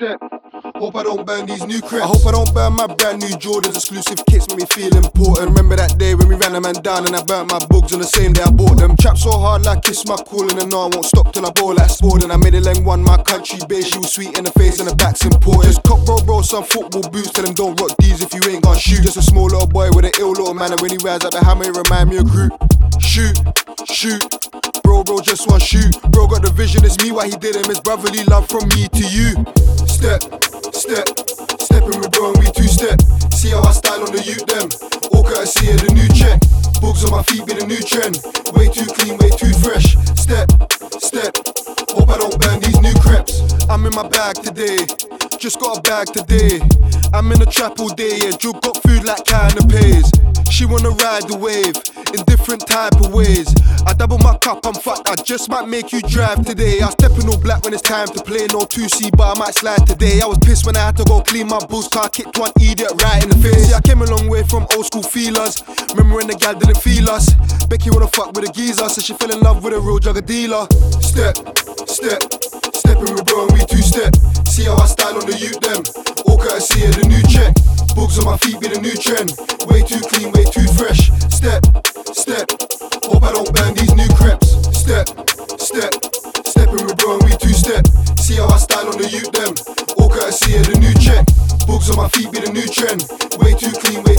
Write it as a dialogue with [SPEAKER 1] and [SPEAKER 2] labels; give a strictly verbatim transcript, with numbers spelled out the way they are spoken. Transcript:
[SPEAKER 1] step. Hope I don't burn these new crepes. I hope I don't burn my brand new Jordans. Exclusive kits make me feel important. Remember that day when we ran a man down and I burnt my bugs on the same day I bought them. Trap so hard like kiss my calling, and no I won't stop till I ball like Spalding. I made a leng one, my country base. She was sweet in the face and the back's important. Just cop bro bro some football boots. Tell them don't rock these if you ain't gonna shoot. Just a small little boy with an ill little manner. When he rides up the hammer it remind me of Groot. Shoot, shoot. Bro, bro, just one shoot. Bro got the vision, it's me why he did him. It's brotherly love from me to you. Step, step, stepping with bro and we two step. See how I style on the youth them. All courtesy of the new check. Bugs on my feet be the new trend. Way too clean, way too fresh. Step, step, hope I don't burn these new crepes. I'm in my bag today, just got a bag today. I'm in the trap all day, yeah, Jug got food like canapes. She wanna ride the wave in different type of ways. I double my cup, I'm fucked, I just might make you drive today. I step in all black when it's time to play, no two C, but I might slide today. I was pissed when I had to go clean my boots, car kicked one idiot right in the face. See, I came a long way from old school feelers. Remember when the gal didn't feel us? Becky wanna fuck with a geezer, so she fell in love with a real jugger dealer. Step, step, stepping with bro and we two step. See how I style on the youth them. All courtesy of the new check. Bugs on my feet be the new trend. Way too clean, way too fresh. Step, step, hope I don't burn these new crepes. Step, step, stepping with bro and we two step. See how I style on the youth them. All courtesy of the new check. Bugs on my feet be the new trend. Way too clean, way